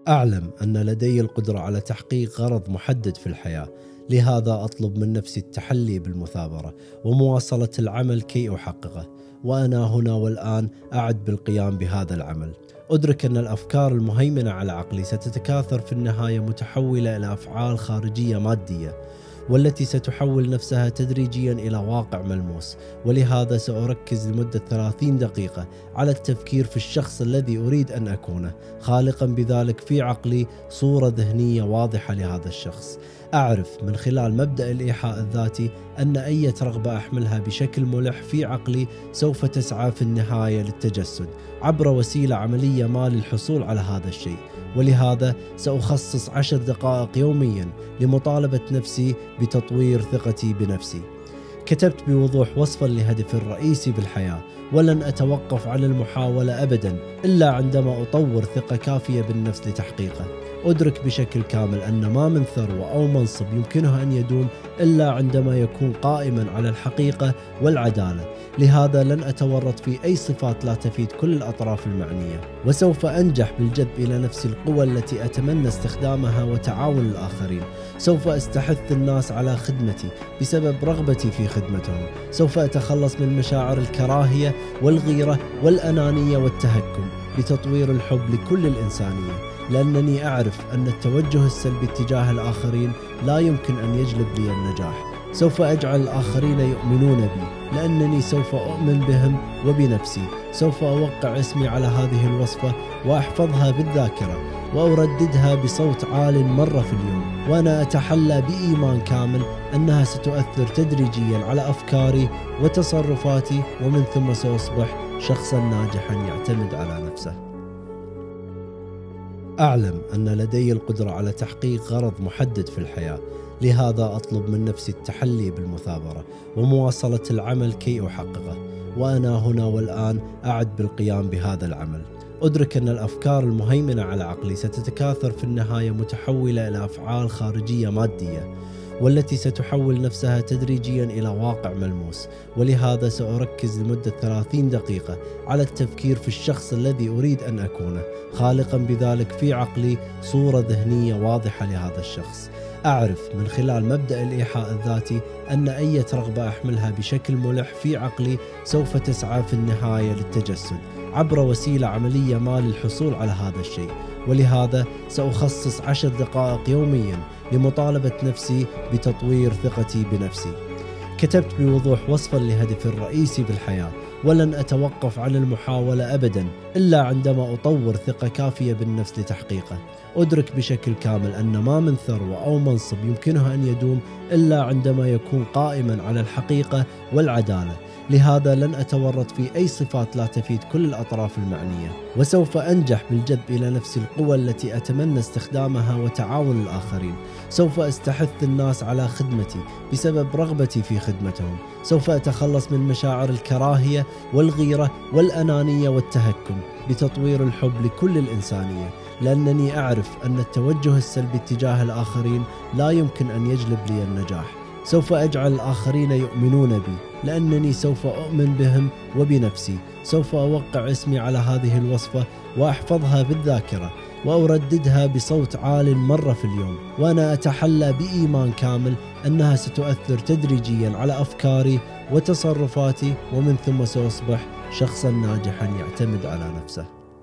أعلم أن لدي القدرة على تحقيق غرض محدد في الحياة، لهذا أطلب من نفسي التحلي بالمثابرة ومواصلة العمل كي أحققه، وأنا هنا والآن أعد بالقيام بهذا العمل. أدرك أن الأفكار المهيمنة على عقلي ستتكاثر في النهاية متحولة إلى أفعال خارجية مادية، والتي ستحول نفسها تدريجيا إلى واقع ملموس، ولهذا سأركز لمدة 30 دقيقة على التفكير في الشخص الذي أريد أن أكونه، خالقا بذلك في عقلي صورة ذهنية واضحة لهذا الشخص. أعرف من خلال مبدأ الإيحاء الذاتي أن أي رغبة أحملها بشكل ملح في عقلي سوف تسعى في النهاية للتجسد عبر وسيلة عملية ما للحصول على هذا الشيء، ولهذا سأخصص 10 دقائق يوميا لمطالبة نفسي بتطوير ثقتي بنفسي. كتبت بوضوح وصفا لهدفي الرئيسي بالحياة، ولن أتوقف عن المحاولة أبدا إلا عندما أطور ثقة كافية بالنفس لتحقيقه. أدرك بشكل كامل أن ما من ثروة أو منصب يمكنه أن يدوم إلا عندما يكون قائما على الحقيقة والعدالة، لهذا لن أتورط في أي صفات لا تفيد كل الأطراف المعنية، وسوف أنجح بالجذب إلى نفسي القوى التي أتمنى استخدامها وتعاون الآخرين. سوف أستحث الناس على خدمتي بسبب رغبتي في خدمتهم. سوف أتخلص من مشاعر الكراهية والغيرة والأنانية والتهكم بتطوير الحب لكل الإنسانية، لأنني أعرف أن التوجه السلبي تجاه الآخرين لا يمكن أن يجلب لي النجاح. سوف أجعل الآخرين يؤمنون بي لأنني سوف أؤمن بهم وبنفسي. سوف أوقع اسمي على هذه الوصفة وأحفظها بالذاكرة وأرددها بصوت عال مرة في اليوم، وأنا أتحلى بإيمان كامل أنها ستؤثر تدريجيا على أفكاري وتصرفاتي، ومن ثم سأصبح شخصا ناجحا يعتمد على نفسه. أعلم أن لدي القدرة على تحقيق غرض محدد في الحياة، لهذا أطلب من نفسي التحلي بالمثابرة ومواصلة العمل كي أحققه، وأنا هنا والآن أعد بالقيام بهذا العمل. أدرك أن الأفكار المهيمنة على عقلي ستتكاثر في النهاية متحولة إلى أفعال خارجية مادية، والتي ستحول نفسها تدريجيا إلى واقع ملموس، ولهذا سأركز لمدة 30 دقيقة على التفكير في الشخص الذي أريد أن أكونه، خالقا بذلك في عقلي صورة ذهنية واضحة لهذا الشخص. أعرف من خلال مبدأ الإيحاء الذاتي أن أي رغبة أحملها بشكل ملح في عقلي سوف تسعى في النهاية للتجسد عبر وسيلة عملية ما للحصول على هذا الشيء، ولهذا سأخصص 10 دقائق يوميا لمطالبة نفسي بتطوير ثقتي بنفسي. كتبت بوضوح وصفا لهدفي الرئيسي بالحياة، ولن أتوقف عن المحاولة أبدا إلا عندما أطور ثقة كافية بالنفس لتحقيقه. أدرك بشكل كامل أن ما من ثروة أو منصب يمكنه أن يدوم إلا عندما يكون قائما على الحقيقة والعدالة، لهذا لن أتورط في أي صفات لا تفيد كل الأطراف المعنية، وسوف أنجح بالجذب إلى نفسي القوى التي أتمنى استخدامها وتعاون الآخرين. سوف أستحث الناس على خدمتي بسبب رغبتي في خدمتهم. سوف أتخلص من مشاعر الكراهية والغيرة والأنانية والتهكم بتطوير الحب لكل الإنسانية، لأنني أعرف أن التوجه السلبي تجاه الآخرين لا يمكن أن يجلب لي النجاح. سوف أجعل الآخرين يؤمنون بي لأنني سوف أؤمن بهم وبنفسي. سوف أوقع اسمي على هذه الوصفة وأحفظها بالذاكرة وأرددها بصوت عال مرة في اليوم، وأنا أتحلى بإيمان كامل أنها ستؤثر تدريجيا على أفكاري وتصرفاتي، ومن ثم سأصبح شخصا ناجحا يعتمد على نفسه.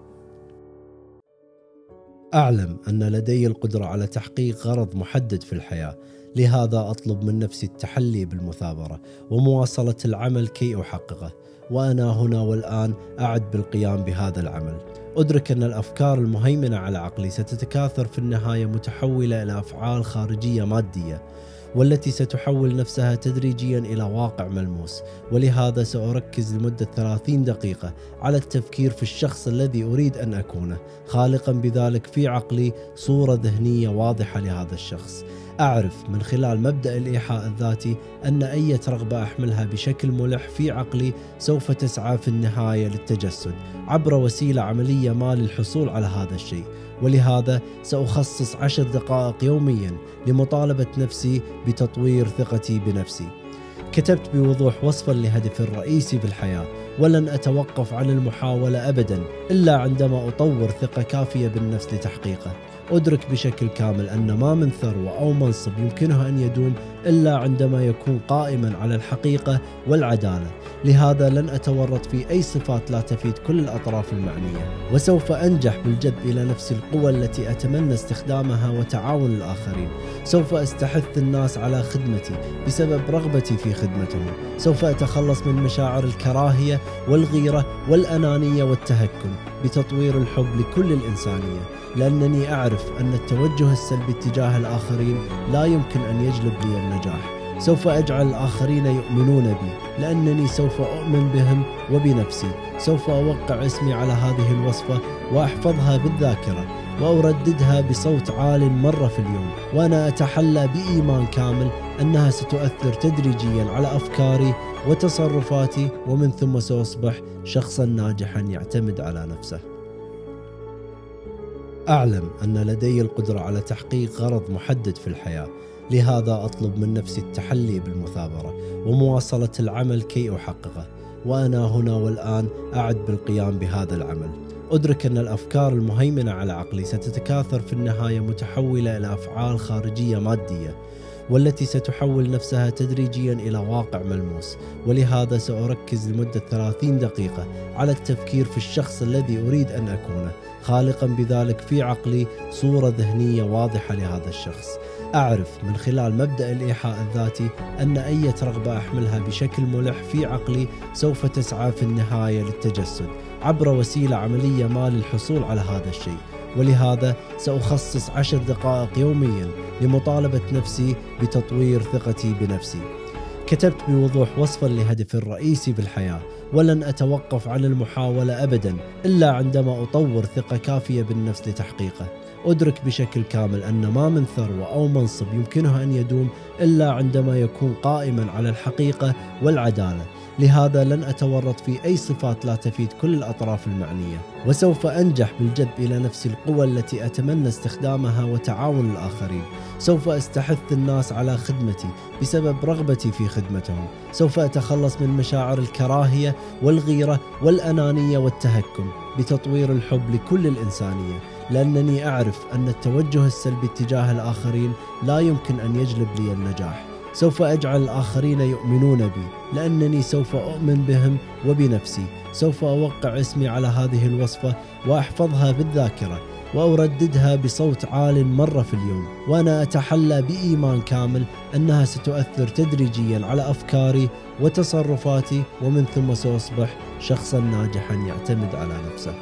أعلم أن لدي القدرة على تحقيق غرض محدد في الحياة، لهذا أطلب من نفسي التحلي بالمثابرة ومواصلة العمل كي أحققه، وأنا هنا والآن أعد بالقيام بهذا العمل. أدرك أن الأفكار المهيمنة على عقلي ستتكاثر في النهاية متحولة إلى أفعال خارجية مادية، والتي ستحول نفسها تدريجيا إلى واقع ملموس، ولهذا سأركز لمدة 30 دقيقة على التفكير في الشخص الذي أريد أن أكونه، خالقا بذلك في عقلي صورة ذهنية واضحة لهذا الشخص. أعرف من خلال مبدأ الإيحاء الذاتي أن أي رغبة أحملها بشكل ملح في عقلي سوف تسعى في النهاية للتجسد عبر وسيلة عملية ما للحصول على هذا الشيء، ولهذا سأخصص 10 دقائق يوميا لمطالبة نفسي بتطوير ثقتي بنفسي. كتبت بوضوح وصفا لهدفي الرئيسي بالحياة، ولن أتوقف عن المحاولة أبدا إلا عندما أطور ثقة كافية بالنفس لتحقيقه. أدرك بشكل كامل أن ما من ثروة أو منصب يمكنه أن يدوم إلا عندما يكون قائما على الحقيقة والعدالة. لهذا لن أتورط في أي صفات لا تفيد كل الأطراف المعنية، وسوف أنجح بالجذب إلى نفس القوى التي أتمنى استخدامها وتعاون الآخرين. سوف أستحث الناس على خدمتي بسبب رغبتي في خدمتهم. سوف أتخلص من مشاعر الكراهية والغيرة والأنانية والتهكم بتطوير الحب لكل الإنسانية، لأنني أعرف أن التوجه السلبي تجاه الآخرين لا يمكن أن يجلب لي النجاح. سوف أجعل الآخرين يؤمنون بي لأنني سوف أؤمن بهم وبنفسي. سوف أوقع اسمي على هذه الوصفة وأحفظها بالذاكرة وأرددها بصوت عال مرة في اليوم، وأنا أتحلى بإيمان كامل أنها ستؤثر تدريجيا على أفكاري وتصرفاتي، ومن ثم سأصبح شخصا ناجحا يعتمد على نفسه. أعلم أن لدي القدرة على تحقيق غرض محدد في الحياة، لهذا أطلب من نفسي التحلي بالمثابرة ومواصلة العمل كي أحققه، وأنا هنا والآن أعد بالقيام بهذا العمل. أدرك أن الأفكار المهيمنة على عقلي ستتكاثر في النهاية متحولة إلى أفعال خارجية مادية، والتي ستحول نفسها تدريجيا إلى واقع ملموس. ولهذا سأركز لمدة 30 دقيقة على التفكير في الشخص الذي أريد أن أكونه، خالقا بذلك في عقلي صورة ذهنية واضحة لهذا الشخص. أعرف من خلال مبدأ الإيحاء الذاتي أن أي رغبة أحملها بشكل ملح في عقلي سوف تسعى في النهاية للتجسد عبر وسيلة عملية ما للحصول على هذا الشيء. ولهذا سأخصص 10 دقائق يوميا لمطالبة نفسي بتطوير ثقتي بنفسي. كتبت بوضوح وصفا لهدفي الرئيسي بالحياة، ولن أتوقف عن المحاولة أبدا إلا عندما أطور ثقة كافية بالنفس لتحقيقه. أدرك بشكل كامل أن ما من ثروة أو منصب يمكنه أن يدوم إلا عندما يكون قائما على الحقيقة والعدالة. لهذا لن أتورط في أي صفات لا تفيد كل الأطراف المعنية، وسوف أنجح بالجذب إلى نفس القوى التي أتمنى استخدامها وتعاون الآخرين. سوف أستحث الناس على خدمتي بسبب رغبتي في خدمتهم. سوف أتخلص من مشاعر الكراهية والغيرة والأنانية والتهكم بتطوير الحب لكل الإنسانية، لأنني أعرف أن التوجه السلبي تجاه الآخرين لا يمكن أن يجلب لي النجاح. سوف أجعل الآخرين يؤمنون بي لأنني سوف أؤمن بهم وبنفسي. سوف أوقع اسمي على هذه الوصفة وأحفظها بالذاكرة وأرددها بصوت عال مرة في اليوم، وأنا أتحلى بإيمان كامل أنها ستؤثر تدريجيا على أفكاري وتصرفاتي، ومن ثم سأصبح شخصا ناجحا يعتمد على نفسه.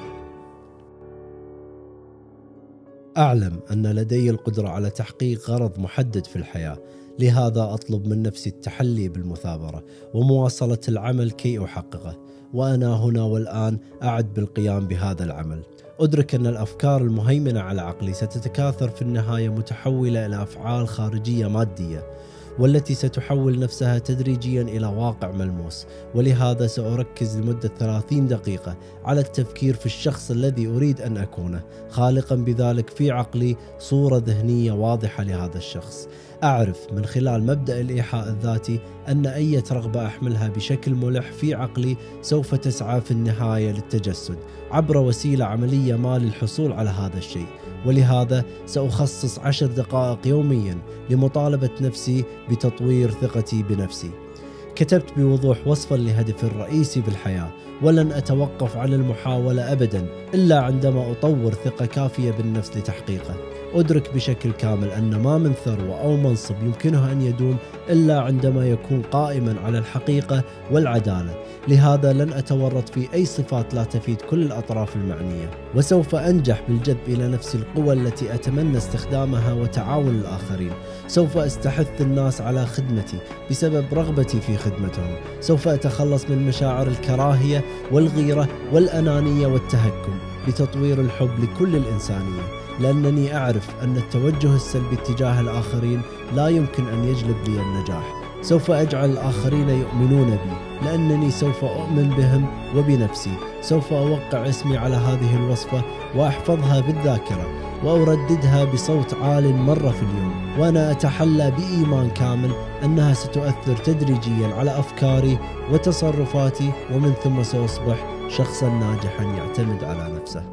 أعلم أن لدي القدرة على تحقيق غرض محدد في الحياة، لهذا أطلب من نفسي التحلي بالمثابرة ومواصلة العمل كي أحققه، وأنا هنا والآن أعد بالقيام بهذا العمل. أدرك أن الأفكار المهيمنة على عقلي ستتكاثر في النهاية متحولة إلى أفعال خارجية مادية، والتي ستحول نفسها تدريجيا إلى واقع ملموس. ولهذا سأركز لمدة 30 دقيقة على التفكير في الشخص الذي أريد أن أكونه، خالقا بذلك في عقلي صورة ذهنية واضحة لهذا الشخص. أعرف من خلال مبدأ الإيحاء الذاتي أن أي رغبة أحملها بشكل ملح في عقلي سوف تسعى في النهاية للتجسد عبر وسيلة عملية ما للحصول على هذا الشيء. ولهذا سأخصص 10 دقائق يوميا لمطالبة نفسي بتطوير ثقتي بنفسي. كتبت بوضوح وصفا لهدفي الرئيسي بالحياة، ولن أتوقف عن المحاولة أبدا إلا عندما أطور ثقة كافية بالنفس لتحقيقه. أدرك بشكل كامل أن ما من ثروة أو منصب يمكنه أن يدوم إلا عندما يكون قائما على الحقيقة والعدالة. لهذا لن أتورط في أي صفات لا تفيد كل الأطراف المعنية، وسوف أنجح بالجذب إلى نفس القوى التي أتمنى استخدامها وتعاون الآخرين. سوف أستحث الناس على خدمتي بسبب رغبتي في خدمتهم. سوف أتخلص من مشاعر الكراهية والغيرة والأنانية والتهكم بتطوير الحب لكل الإنسانية، لأنني أعرف أن التوجه السلبي تجاه الآخرين لا يمكن أن يجلب لي النجاح. سوف أجعل الآخرين يؤمنون بي لأنني سوف أؤمن بهم وبنفسي. سوف أوقع اسمي على هذه الوصفة وأحفظها بالذاكرة وأرددها بصوت عال مرة في اليوم، وأنا أتحلى بإيمان كامل أنها ستؤثر تدريجيا على أفكاري وتصرفاتي، ومن ثم سأصبح شخصا ناجحا يعتمد على نفسه.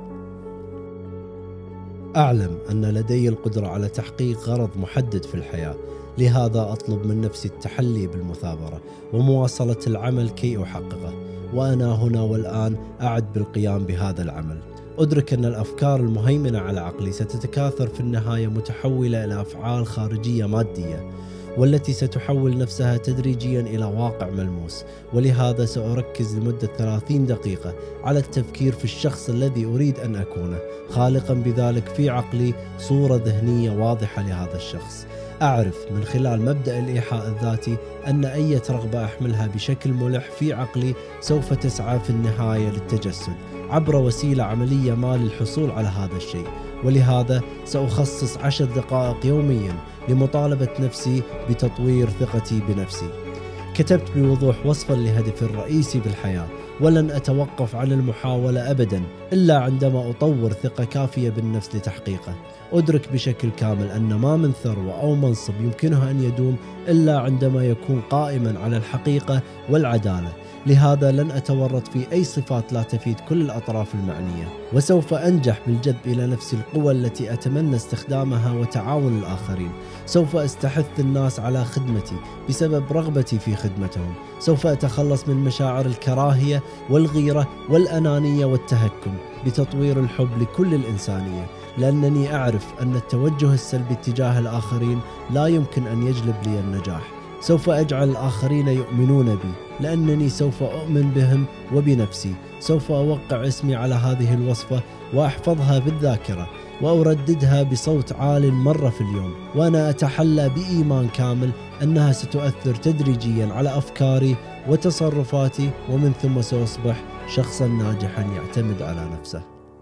أعلم أن لدي القدرة على تحقيق غرض محدد في الحياة، لهذا أطلب من نفسي التحلي بالمثابرة ومواصلة العمل كي أحققه، وأنا هنا والآن أعد بالقيام بهذا العمل. أدرك أن الأفكار المهيمنة على عقلي ستتكاثر في النهاية متحولة إلى أفعال خارجية مادية، والتي ستحول نفسها تدريجيا إلى واقع ملموس، ولهذا سأركز لمدة 30 دقيقة على التفكير في الشخص الذي أريد أن أكونه، خالقا بذلك في عقلي صورة ذهنية واضحة لهذا الشخص. أعرف من خلال مبدأ الإيحاء الذاتي أن أي رغبة أحملها بشكل ملح في عقلي سوف تسعى في النهاية للتجسد عبر وسيلة عملية ما للحصول على هذا الشيء، ولهذا سأخصص 10 دقائق يوميا لمطالبة نفسي بتطوير ثقتي بنفسي. كتبت بوضوح وصفا لهدفي الرئيسي بالحياة، ولن أتوقف عن المحاولة أبدا إلا عندما أطور ثقة كافية بالنفس لتحقيقه. أدرك بشكل كامل أن ما من ثروة أو منصب يمكنه أن يدوم إلا عندما يكون قائما على الحقيقة والعدالة، لهذا لن أتورط في أي صفات لا تفيد كل الأطراف المعنية، وسوف أنجح بالجذب إلى نفسي القوى التي أتمنى استخدامها وتعاون الآخرين. سوف أستحث الناس على خدمتي بسبب رغبتي في خدمتهم. سوف أتخلص من مشاعر الكراهية والغيرة والأنانية والتهكم بتطوير الحب لكل الإنسانية، لأنني أعرف أن التوجه السلبي تجاه الآخرين لا يمكن أن يجلب لي النجاح. سوف أجعل الآخرين يؤمنون بي لأنني سوف أؤمن بهم وبنفسي. سوف أوقع اسمي على هذه الوصفة وأحفظها بالذاكرة وأرددها بصوت عال مرة في اليوم، وأنا أتحلى بإيمان كامل أنها ستؤثر تدريجيا على أفكاري وتصرفاتي، ومن ثم سأصبح شخصا ناجحا يعتمد على نفسه.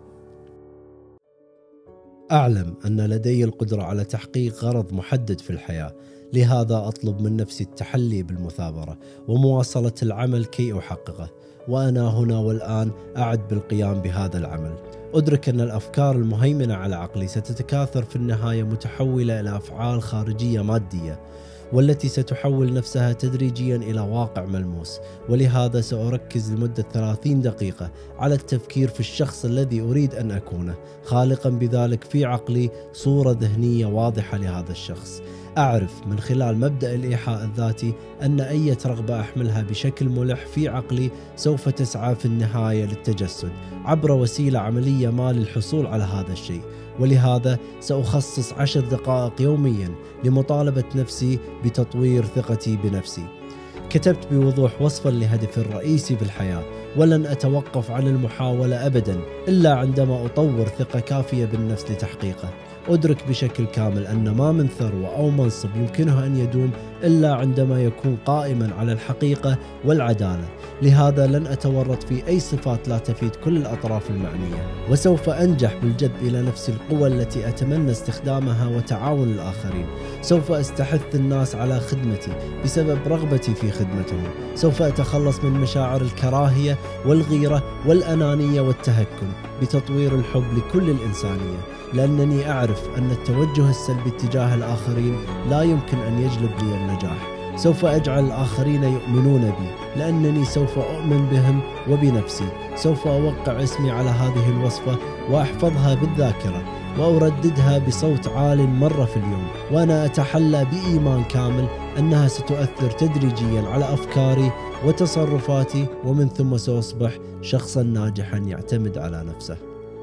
أعلم أن لدي القدرة على تحقيق غرض محدد في الحياة، لهذا أطلب من نفسي التحلي بالمثابرة ومواصلة العمل كي أحققه، وأنا هنا والآن أعد بالقيام بهذا العمل. أدرك أن الأفكار المهيمنة على عقلي ستتكاثر في النهاية متحولة إلى أفعال خارجية مادية، والتي ستحول نفسها تدريجيا إلى واقع ملموس، ولهذا سأركز لمدة 30 دقيقة على التفكير في الشخص الذي أريد أن أكونه، خالقا بذلك في عقلي صورة ذهنية واضحة لهذا الشخص. أعرف من خلال مبدأ الإيحاء الذاتي أن أي رغبة أحملها بشكل ملح في عقلي سوف تسعى في النهاية للتجسد عبر وسيلة عملية ما للحصول على هذا الشيء، ولهذا سأخصص 10 دقائق يوميا لمطالبة نفسي بتطوير ثقتي بنفسي. كتبت بوضوح وصفا لهدفي الرئيسي بالحياة، ولن أتوقف عن المحاولة أبدا إلا عندما أطور ثقة كافية بالنفس لتحقيقه. أدرك بشكل كامل أن ما من ثروة أو منصب يمكنه أن يدوم إلا عندما يكون قائما على الحقيقة والعدالة، لهذا لن أتورط في أي صفات لا تفيد كل الأطراف المعنية، وسوف أنجح بالجذب إلى نفسي القوى التي أتمنى استخدامها وتعاون الآخرين. سوف أستحث الناس على خدمتي بسبب رغبتي في خدمتهم. سوف أتخلص من مشاعر الكراهية والغيرة والأنانية والتهكم بتطوير الحب لكل الإنسانية، لأنني أعرف أن التوجه السلبي تجاه الآخرين لا يمكن أن يجلب لي النجاح. سوف أجعل الآخرين يؤمنون بي لأنني سوف أؤمن بهم وبنفسي. سوف أوقع اسمي على هذه الوصفة وأحفظها بالذاكرة وأرددها بصوت عال مرة في اليوم، وأنا أتحلى بإيمان كامل أنها ستؤثر تدريجيا على أفكاري وتصرفاتي، ومن ثم سأصبح شخصا ناجحا يعتمد على نفسه.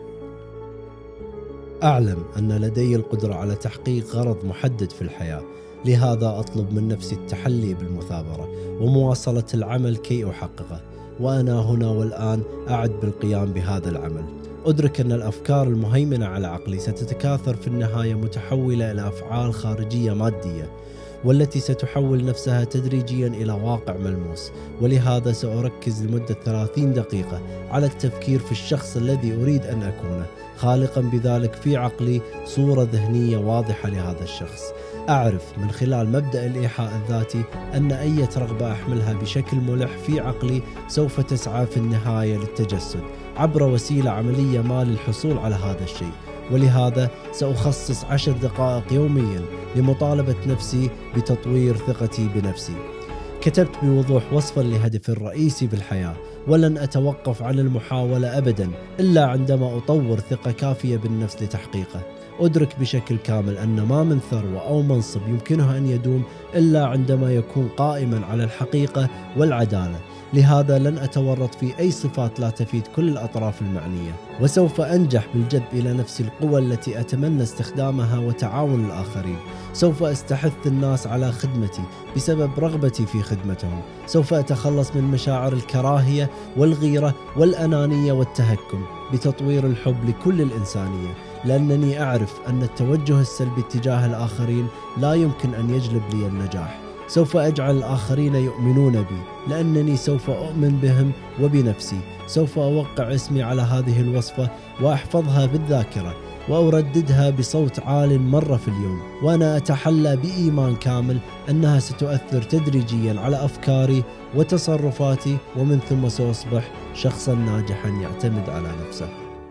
أعلم أن لدي القدرة على تحقيق غرض محدد في الحياة، لهذا أطلب من نفسي التحلي بالمثابرة ومواصلة العمل كي أحققه، وأنا هنا والآن أعد بالقيام بهذا العمل. أدرك أن الأفكار المهيمنة على عقلي ستتكاثر في النهاية متحولة إلى أفعال خارجية مادية، والتي ستحول نفسها تدريجيا إلى واقع ملموس، ولهذا سأركز لمدة 30 دقيقة على التفكير في الشخص الذي أريد أن أكونه، خالقا بذلك في عقلي صورة ذهنية واضحة لهذا الشخص. أعرف من خلال مبدأ الإيحاء الذاتي أن أي رغبة أحملها بشكل ملح في عقلي سوف تسعى في النهاية للتجسد عبر وسيلة عملية ما للحصول على هذا الشيء، ولهذا سأخصص 10 دقائق يوميا لمطالبة نفسي بتطوير ثقتي بنفسي. كتبت بوضوح وصفا لهدفي الرئيسي بالحياة، ولن أتوقف عن المحاولة أبدا إلا عندما أطور ثقة كافية بالنفس لتحقيقه. أدرك بشكل كامل أن ما من ثروة أو منصب يمكنه أن يدوم إلا عندما يكون قائما على الحقيقة والعدالة. لهذا لن أتورط في أي صفات لا تفيد كل الأطراف المعنية، وسوف أنجح بالجذب إلى نفسي القوى التي أتمنى استخدامها وتعاون الآخرين. سوف أستحث الناس على خدمتي بسبب رغبتي في خدمتهم. سوف أتخلص من مشاعر الكراهية والغيرة والأنانية والتهكم بتطوير الحب لكل الإنسانية، لأنني أعرف أن التوجه السلبي تجاه الآخرين لا يمكن أن يجلب لي النجاح. سوف أجعل الآخرين يؤمنون بي لأنني سوف أؤمن بهم وبنفسي. سوف أوقع اسمي على هذه الوصفة وأحفظها بالذاكرة وأرددها بصوت عال مرة في اليوم، وأنا أتحلى بإيمان كامل أنها ستؤثر تدريجيا على أفكاري وتصرفاتي، ومن ثم سأصبح شخصا ناجحا يعتمد على نفسه.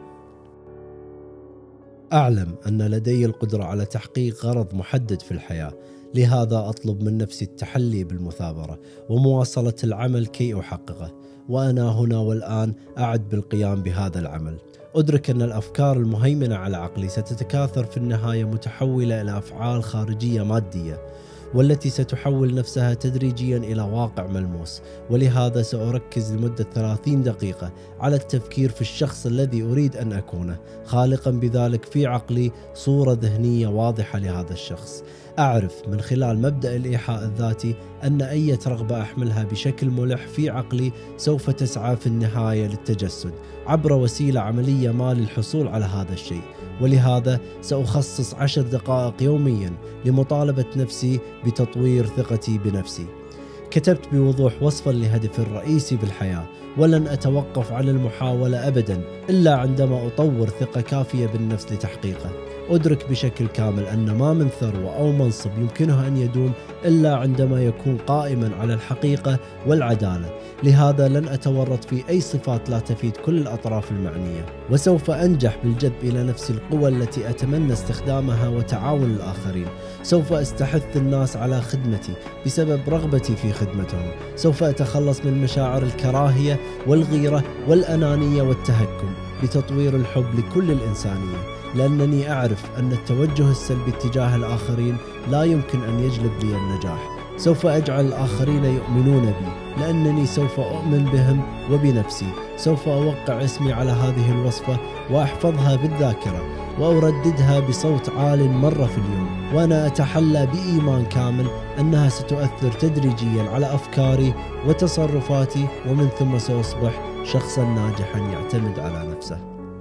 أعلم أن لدي القدرة على تحقيق غرض محدد في الحياة، لهذا أطلب من نفسي التحلي بالمثابرة ومواصلة العمل كي أحققه، وأنا هنا والآن أعد بالقيام بهذا العمل. أدرك أن الأفكار المهيمنة على عقلي ستتكاثر في النهاية متحولة إلى أفعال خارجية مادية، والتي ستحول نفسها تدريجيا إلى واقع ملموس. ولهذا سأركز لمدة 30 دقيقة على التفكير في الشخص الذي أريد أن أكونه، خالقا بذلك في عقلي صورة ذهنية واضحة لهذا الشخص. أعرف من خلال مبدأ الإيحاء الذاتي أن أي رغبة أحملها بشكل ملح في عقلي سوف تسعى في النهاية للتجسد عبر وسيلة عملية ما للحصول على هذا الشيء. ولهذا سأخصص 10 دقائق يوميا لمطالبة نفسي بتطوير ثقتي بنفسي. كتبت بوضوح وصفا لهدفي الرئيسي بالحياة، ولن أتوقف عن المحاولة أبدا إلا عندما أطور ثقة كافية بالنفس لتحقيقه. أدرك بشكل كامل أن ما من ثروة أو منصب يمكنه أن يدوم إلا عندما يكون قائما على الحقيقة والعدالة. لهذا لن أتورط في أي صفات لا تفيد كل الأطراف المعنية، وسوف أنجح بالجذب إلى نفسي القوى التي أتمنى استخدامها وتعاون الآخرين. سوف أستحث الناس على خدمتي بسبب رغبتي في خدمتهم. سوف أتخلص من مشاعر الكراهية والغيرة والأنانية والتهكم بتطوير الحب لكل الإنسانية، لأنني أعرف أن التوجه السلبي تجاه الآخرين لا يمكن أن يجلب لي النجاح. سوف أجعل الآخرين يؤمنون بي لأنني سوف أؤمن بهم وبنفسي. سوف أوقع اسمي على هذه الوصفة وأحفظها بالذاكرة وأرددها بصوت عال مرة في اليوم، وأنا أتحلى بإيمان كامل أنها ستؤثر تدريجيا على أفكاري وتصرفاتي، ومن ثم سأصبح شخصا ناجحا يعتمد على نفسه.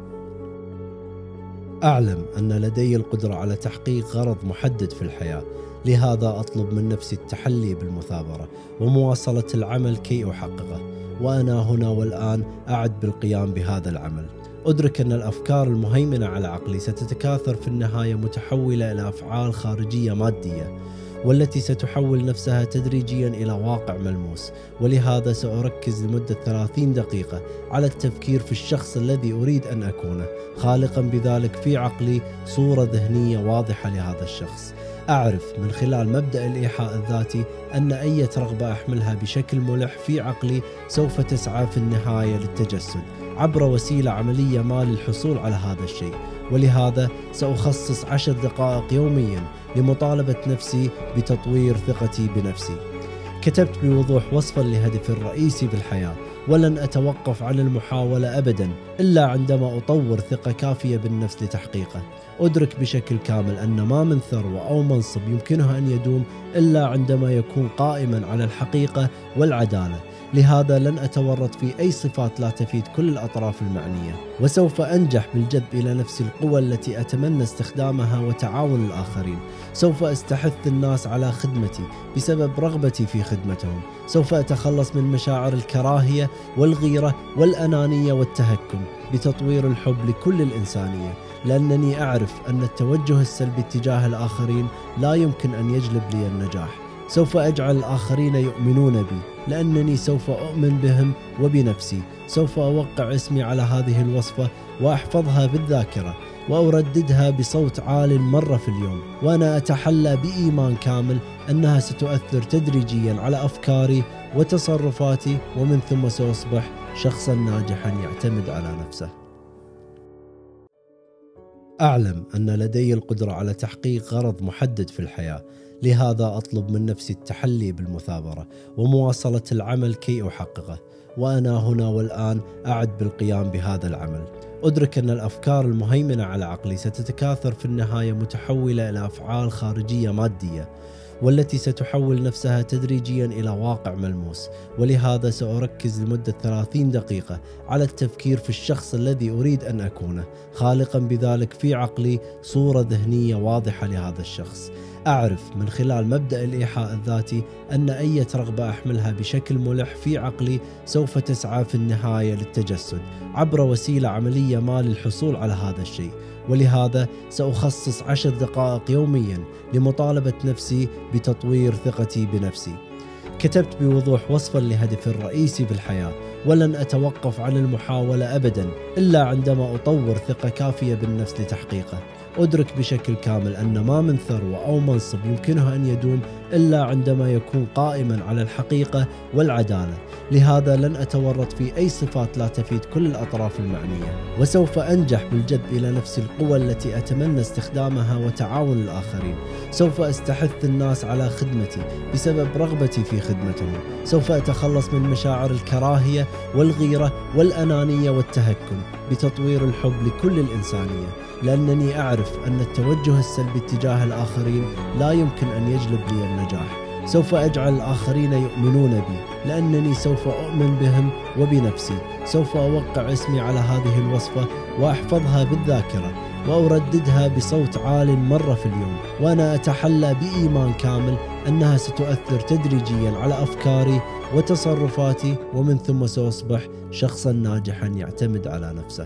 أعلم أن لدي القدرة على تحقيق غرض محدد في الحياة، لهذا أطلب من نفسي التحلي بالمثابرة ومواصلة العمل كي أحققه، وأنا هنا والآن أعد بالقيام بهذا العمل. أدرك أن الأفكار المهيمنة على عقلي ستتكاثر في النهاية متحولة إلى أفعال خارجية مادية، والتي ستحول نفسها تدريجيا إلى واقع ملموس. ولهذا سأركز لمدة 30 دقيقة على التفكير في الشخص الذي أريد أن أكونه، خالقا بذلك في عقلي صورة ذهنية واضحة لهذا الشخص. أعرف من خلال مبدأ الإيحاء الذاتي أن أي رغبة أحملها بشكل ملح في عقلي سوف تسعى في النهاية للتجسد عبر وسيلة عملية ما للحصول على هذا الشيء. ولهذا سأخصص 10 دقائق يوميا لمطالبة نفسي بتطوير ثقتي بنفسي. كتبت بوضوح وصفا لهدفي الرئيسي بالحياة، ولن أتوقف عن المحاولة أبدا إلا عندما أطور ثقة كافية بالنفس لتحقيقه. أدرك بشكل كامل أن ما من ثروة أو منصب يمكنه أن يدوم إلا عندما يكون قائما على الحقيقة والعدالة. لهذا لن أتورط في أي صفات لا تفيد كل الأطراف المعنية، وسوف أنجح بالجذب إلى نفسي القوى التي أتمنى استخدامها وتعاون الآخرين. سوف أستحث الناس على خدمتي بسبب رغبتي في خدمتهم. سوف أتخلص من مشاعر الكراهية والغيرة والأنانية والتهكم بتطوير الحب لكل الإنسانية، لأنني أعرف أن التوجه السلبي تجاه الآخرين لا يمكن أن يجلب لي النجاح. سوف أجعل الآخرين يؤمنون بي لأنني سوف أؤمن بهم وبنفسي. سوف أوقع اسمي على هذه الوصفة وأحفظها بالذاكرة وأرددها بصوت عال مرة في اليوم، وأنا أتحلى بإيمان كامل أنها ستؤثر تدريجيا على أفكاري وتصرفاتي، ومن ثم سأصبح شخصا ناجحا يعتمد على نفسه. أعلم أن لدي القدرة على تحقيق غرض محدد في الحياة، لهذا أطلب من نفسي التحلي بالمثابرة ومواصلة العمل كي أحققه، وأنا هنا والآن أعد بالقيام بهذا العمل. أدرك أن الأفكار المهيمنة على عقلي ستتكاثر في النهاية متحولة إلى أفعال خارجية مادية، والتي ستحول نفسها تدريجيا إلى واقع ملموس، ولهذا سأركز لمدة 30 دقيقة على التفكير في الشخص الذي أريد أن أكونه، خالقا بذلك في عقلي صورة ذهنية واضحة لهذا الشخص. أعرف من خلال مبدأ الإيحاء الذاتي أن أي رغبة أحملها بشكل ملح في عقلي سوف تسعى في النهاية للتجسد عبر وسيلة عملية ما للحصول على هذا الشيء، ولهذا سأخصص 10 دقائق يوميا لمطالبة نفسي بتطوير ثقتي بنفسي. كتبت بوضوح وصفا لهدفي الرئيسي في الحياة، ولن أتوقف عن المحاولة أبدا إلا عندما أطور ثقة كافية بالنفس لتحقيقه. أدرك بشكل كامل أن ما من ثروة أو منصب يمكنه أن يدوم إلا عندما يكون قائما على الحقيقة والعدالة، لهذا لن أتورط في أي صفات لا تفيد كل الأطراف المعنية، وسوف أنجح بالجذب إلى نفس القوى التي أتمنى استخدامها وتعاون الآخرين. سوف أستحث الناس على خدمتي بسبب رغبتي في خدمتهم. سوف أتخلص من مشاعر الكراهية والغيرة والأنانية والتهكم بتطوير الحب لكل الإنسانية، لأنني أعرف أن التوجه السلبي تجاه الآخرين لا يمكن أن يجلب لي النجاح. سوف أجعل الآخرين يؤمنون بي لأنني سوف أؤمن بهم وبنفسي. سوف أوقع اسمي على هذه الوصفة وأحفظها بالذاكرة وأرددها بصوت عال مرة في اليوم، وأنا أتحلى بإيمان كامل أنها ستؤثر تدريجيا على أفكاري وتصرفاتي، ومن ثم سأصبح شخصا ناجحا يعتمد على نفسه.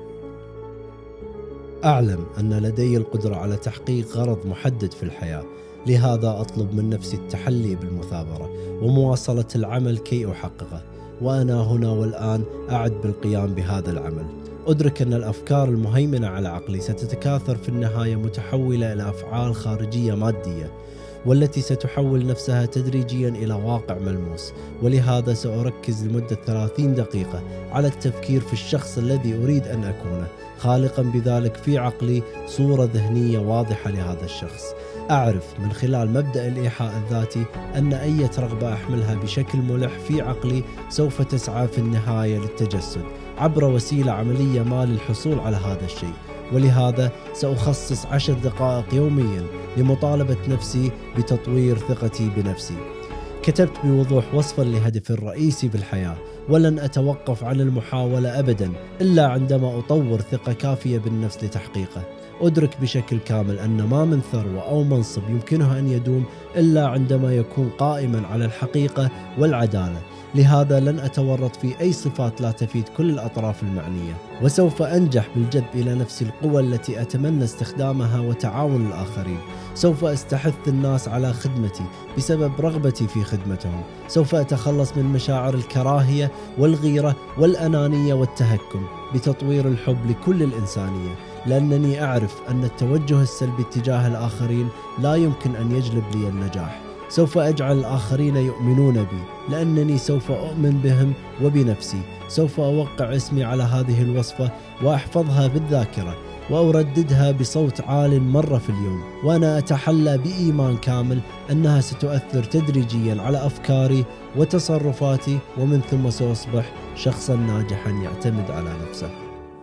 أعلم أن لدي القدرة على تحقيق غرض محدد في الحياة، لهذا أطلب من نفسي التحلي بالمثابرة ومواصلة العمل كي أحققه، وأنا هنا والآن أعد بالقيام بهذا العمل. أدرك أن الأفكار المهيمنة على عقلي ستتكاثر في النهاية متحولة إلى أفعال خارجية مادية، والتي ستحول نفسها تدريجيا إلى واقع ملموس، ولهذا سأركز لمدة 30 دقيقة على التفكير في الشخص الذي أريد أن أكونه، خالقا بذلك في عقلي صورة ذهنية واضحة لهذا الشخص. أعرف من خلال مبدأ الإيحاء الذاتي أن أي رغبة أحملها بشكل ملح في عقلي سوف تسعى في النهاية للتجسد عبر وسيلة عملية ما للحصول على هذا الشيء، ولهذا سأخصص 10 دقائق يوميا لمطالبة نفسي بتطوير ثقتي بنفسي. كتبت بوضوح وصفا لهدفي الرئيسي في الحياة، ولن أتوقف عن المحاولة أبدا إلا عندما أطور ثقة كافية بالنفس لتحقيقه. أدرك بشكل كامل أن ما من ثروة أو منصب يمكنه أن يدوم إلا عندما يكون قائما على الحقيقة والعدالة، لهذا لن أتورط في أي صفات لا تفيد كل الأطراف المعنية، وسوف أنجح بالجذب إلى نفس القوى التي أتمنى استخدامها وتعاون الآخرين. سوف أستحث الناس على خدمتي بسبب رغبتي في خدمتهم. سوف أتخلص من مشاعر الكراهية والغيرة والأنانية والتهكم بتطوير الحب لكل الإنسانية، لأنني أعرف أن التوجه السلبي تجاه الآخرين لا يمكن أن يجلب لي النجاح. سوف أجعل الآخرين يؤمنون بي لأنني سوف أؤمن بهم وبنفسي. سوف أوقع اسمي على هذه الوصفة وأحفظها بالذاكرة وأرددها بصوت عال مرة في اليوم، وأنا أتحلى بإيمان كامل أنها ستؤثر تدريجيا على أفكاري وتصرفاتي، ومن ثم سأصبح شخصا ناجحا يعتمد على نفسه.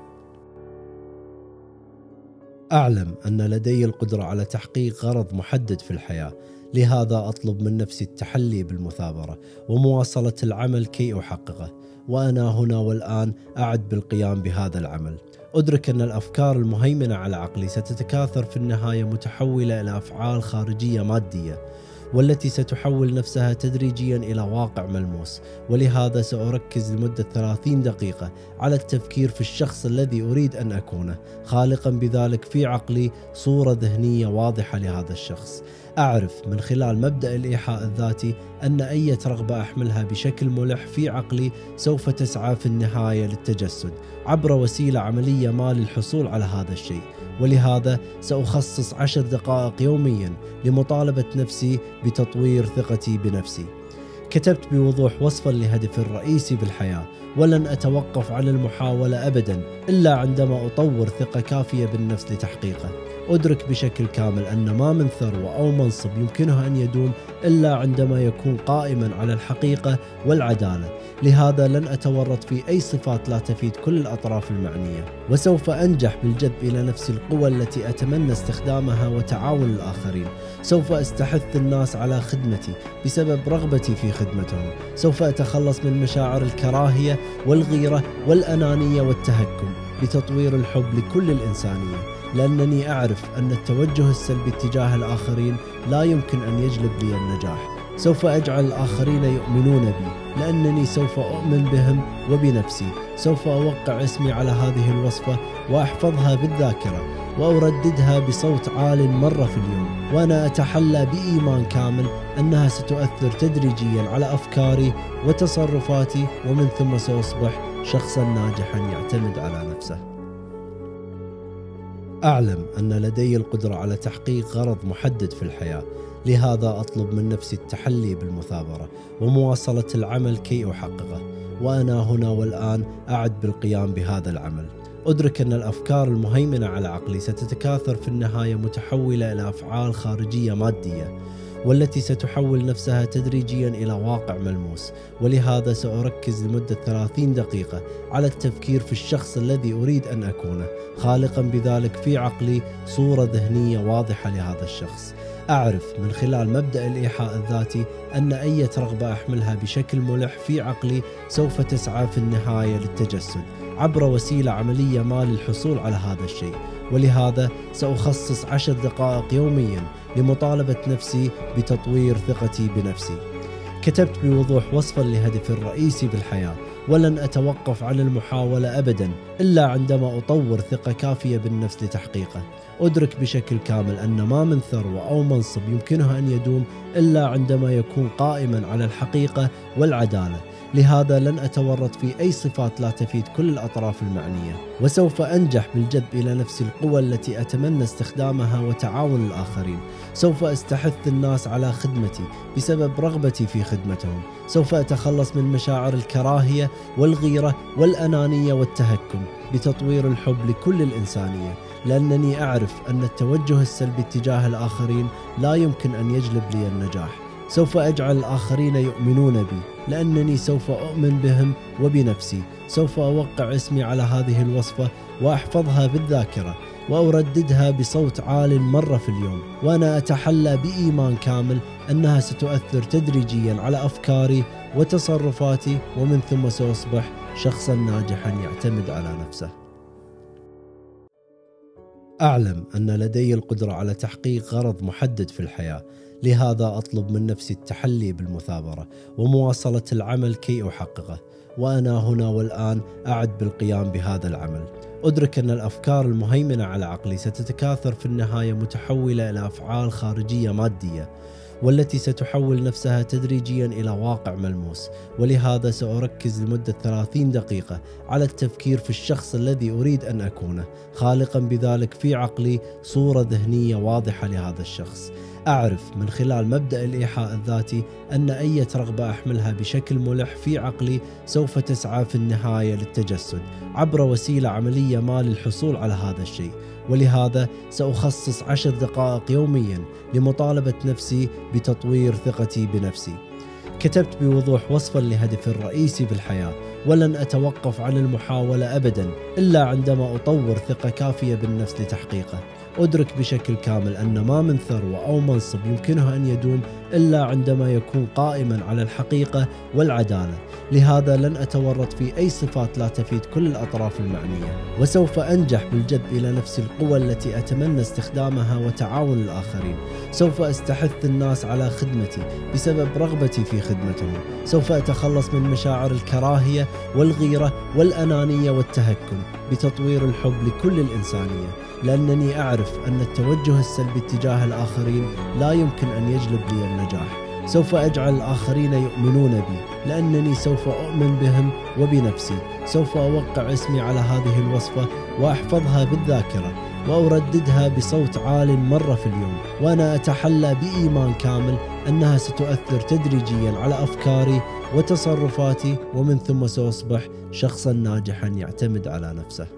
أعلم أن لدي القدرة على تحقيق غرض محدد في الحياة، لهذا أطلب من نفسي التحلي بالمثابرة ومواصلة العمل كي أحققه، وأنا هنا والآن أعد بالقيام بهذا العمل. أدرك أن الأفكار المهيمنة على عقلي ستتكاثر في النهاية متحولة إلى أفعال خارجية مادية، والتي ستحول نفسها تدريجيا إلى واقع ملموس، ولهذا سأركز لمدة 30 دقيقة على التفكير في الشخص الذي أريد أن أكونه، خالقا بذلك في عقلي صورة ذهنية واضحة لهذا الشخص. أعرف من خلال مبدأ الإيحاء الذاتي أن أي رغبة أحملها بشكل ملح في عقلي سوف تسعى في النهاية للتجسد عبر وسيلة عملية ما للحصول على هذا الشيء، ولهذا سأخصص 10 دقائق يوميا لمطالبة نفسي بتطوير ثقتي بنفسي. كتبت بوضوح وصفا لهدفي الرئيسي بالحياة، ولن أتوقف عن المحاولة أبدا إلا عندما أطور ثقة كافية بالنفس لتحقيقه. أدرك بشكل كامل أن ما من ثروة أو منصب يمكنه أن يدوم إلا عندما يكون قائما على الحقيقة والعدالة، لهذا لن أتورط في أي صفات لا تفيد كل الأطراف المعنية، وسوف أنجح بالجذب إلى نفسي القوى التي أتمنى استخدامها وتعاون الآخرين. سوف أستحث الناس على خدمتي بسبب رغبتي في خدمتهم. سوف أتخلص من مشاعر الكراهية والغيرة والأنانية والتهكم بتطوير الحب لكل الإنسانية، لأنني أعرف أن التوجه السلبي تجاه الآخرين لا يمكن أن يجلب لي النجاح. سوف أجعل الآخرين يؤمنون بي لأنني سوف أؤمن بهم وبنفسي. سوف أوقع اسمي على هذه الوصفة وأحفظها بالذاكرة وأرددها بصوت عال مرة في اليوم، وأنا أتحلى بإيمان كامل أنها ستؤثر تدريجيا على أفكاري وتصرفاتي، ومن ثم سأصبح شخصا ناجحا يعتمد على نفسه. أعلم أن لدي القدرة على تحقيق غرض محدد في الحياة، لهذا أطلب من نفسي التحلي بالمثابرة ومواصلة العمل كي أحققه، وأنا هنا والآن أعد بالقيام بهذا العمل. أدرك أن الأفكار المهيمنة على عقلي ستتكاثر في النهاية متحولة إلى أفعال خارجية مادية، والتي ستحول نفسها تدريجيا إلى واقع ملموس، ولهذا سأركز لمدة 30 دقيقة على التفكير في الشخص الذي أريد أن أكونه، خالقا بذلك في عقلي صورة ذهنية واضحة لهذا الشخص. أعرف من خلال مبدأ الإيحاء الذاتي أن أي رغبة أحملها بشكل ملح في عقلي سوف تسعى في النهاية للتجسد عبر وسيلة عملية ما للحصول على هذا الشيء، ولهذا سأخصص 10 دقائق يوميا لمطالبة نفسي بتطوير ثقتي بنفسي. كتبت بوضوح وصفا لهدفي الرئيسي بالحياة، ولن أتوقف عن المحاولة أبدا إلا عندما أطور ثقة كافية بالنفس لتحقيقه. أدرك بشكل كامل أن ما من ثروة أو منصب يمكنه أن يدوم إلا عندما يكون قائما على الحقيقة والعدالة، لهذا لن أتورط في أي صفات لا تفيد كل الأطراف المعنية، وسوف أنجح بالجذب إلى نفسي القوى التي أتمنى استخدامها وتعاون الآخرين. سوف أستحث الناس على خدمتي بسبب رغبتي في خدمتهم. سوف أتخلص من مشاعر الكراهية والغيرة والأنانية والتهكم بتطوير الحب لكل الإنسانية، لأنني أعرف أن التوجه السلبي تجاه الآخرين لا يمكن أن يجلب لي النجاح. سوف أجعل الآخرين يؤمنون بي لأنني سوف أؤمن بهم وبنفسي. سوف أوقع اسمي على هذه الوصفة وأحفظها بالذاكرة وأرددها بصوت عال مرة في اليوم، وأنا أتحلى بإيمان كامل أنها ستؤثر تدريجيا على أفكاري وتصرفاتي، ومن ثم سأصبح شخصا ناجحا يعتمد على نفسه. أعلم أن لدي القدرة على تحقيق غرض محدد في الحياة، لهذا أطلب من نفسي التحلي بالمثابرة ومواصلة العمل كي أحققه، وأنا هنا والآن أعد بالقيام بهذا العمل. أدرك أن الأفكار المهيمنة على عقلي ستتكاثر في النهاية متحولة إلى أفعال خارجية مادية، والتي ستحول نفسها تدريجيا إلى واقع ملموس، ولهذا سأركز لمدة 30 دقيقة على التفكير في الشخص الذي أريد أن أكونه، خالقا بذلك في عقلي صورة ذهنية واضحة لهذا الشخص. أعرف من خلال مبدأ الإيحاء الذاتي أن أي رغبة أحملها بشكل ملح في عقلي سوف تسعى في النهاية للتجسد عبر وسيلة عملية ما للحصول على هذا الشيء، ولهذا سأخصص 10 دقائق يوميا لمطالبة نفسي بتطوير ثقتي بنفسي. كتبت بوضوح وصفا لهدفي الرئيسي بالحياة، ولن أتوقف عن المحاولة أبدا إلا عندما أطور ثقة كافية بالنفس لتحقيقه. أدرك بشكل كامل أن ما من ثروة أو منصب يمكنه أن يدوم إلا عندما يكون قائما على الحقيقة والعدالة، لهذا لن أتورط في أي صفات لا تفيد كل الأطراف المعنية، وسوف أنجح بالجذب إلى نفسي القوى التي أتمنى استخدامها وتعاون الآخرين. سوف أستحث الناس على خدمتي بسبب رغبتي في خدمتهم. سوف أتخلص من مشاعر الكراهية والغيرة والأنانية والتهكم بتطوير الحب لكل الإنسانية، لأنني أعرف أن التوجه السلبي تجاه الآخرين لا يمكن أن يجلب لي النجاح. سوف أجعل الآخرين يؤمنون بي لأنني سوف أؤمن بهم وبنفسي. سوف أوقع اسمي على هذه الوصفة وأحفظها بالذاكرة وأرددها بصوت عال مرة في اليوم، وأنا أتحلى بإيمان كامل أنها ستؤثر تدريجيا على أفكاري وتصرفاتي، ومن ثم سأصبح شخصا ناجحا يعتمد على نفسه.